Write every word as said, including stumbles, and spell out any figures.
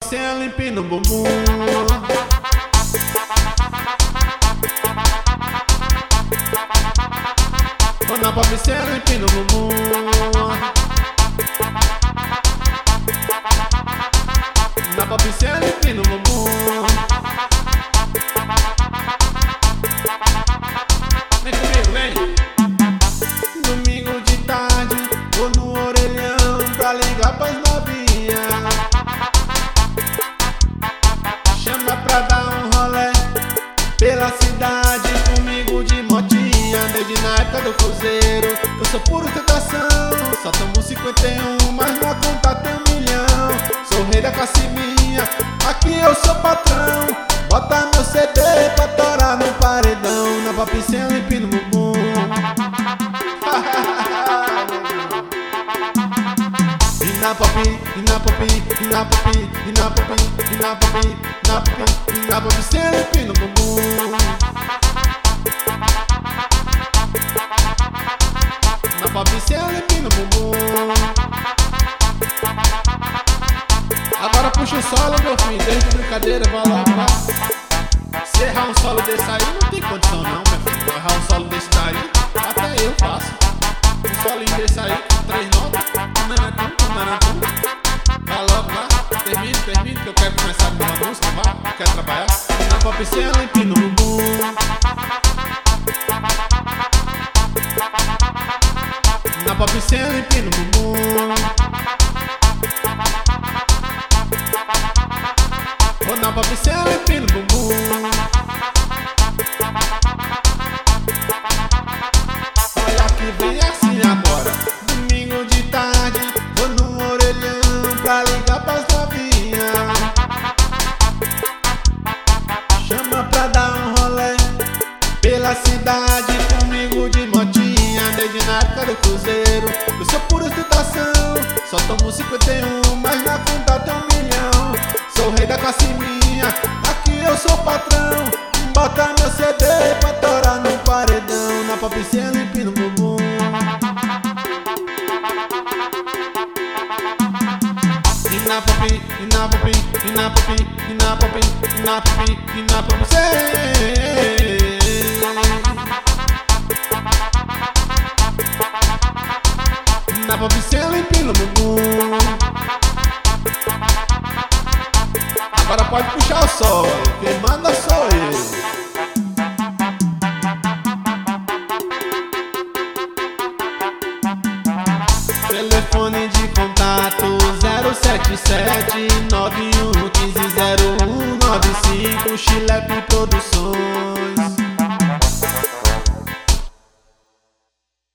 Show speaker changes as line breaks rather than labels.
Papicela empina o bumbum. Na Papicela empina o bumbum. Na Papicela empina o bumbum. Vem comigo, vem. Domingo de tarde, vou no orelhão pra ligar pras novinhas. Chama pra dar um rolê pela cidade comigo de motinha. Desde na época do cruzeiro eu sou puro tentação. Só tomo cinquenta e um, mas na conta tem um milhão. Sou rei da classe minha, aqui eu sou patrão. Bota meu C D pra torar no paredão. Na Papicela empina o bumbum. E na papi, e na papi, e na papi, e na papi, e na papi, e na papi, e na Papicela empina o bumbum. Na Papicela empina o bumbum. Agora puxa o solo, meu filho, desde brincadeira, vai lá, vai. Se errar um solo desse aí, não tem condição não, meu filho. Errar um solo desse daí, até eu faço. Um solinho desse aí, com três notas. Nanatum, nanatum. Vai logo lá, termine, termine, que eu quero começar a minha música, vai. Eu quero trabalhar. Na Papicela empina o bumbum. Na Papicela empina o bumbum. Oh, na Papicela empina o bumbum. Olha que vem assim agora. Domingo de tarde, vou no orelhão pra ligar pras novinhas. Chama pra dar um rolê pela cidade comigo de motinha. Desde na época do cruzeiro eu sou pura ostentação. Só tomo cinquenta e um, mas na conta tem um milhão. Sou rei da classe minha, aqui eu sou patrão. Bota meu C D pra torar no paredão. Na Papicela empina o bumbum. E na papi, e na papi, e na papi, e na papi, e na papi, e na Papicela. Na Papicela empina o bumbum. Agora pode puxar o sol, quem manda sou eu. Telefone de contato zero sete sete nove um um cinco zero um nove cinco, Chilepe Produções.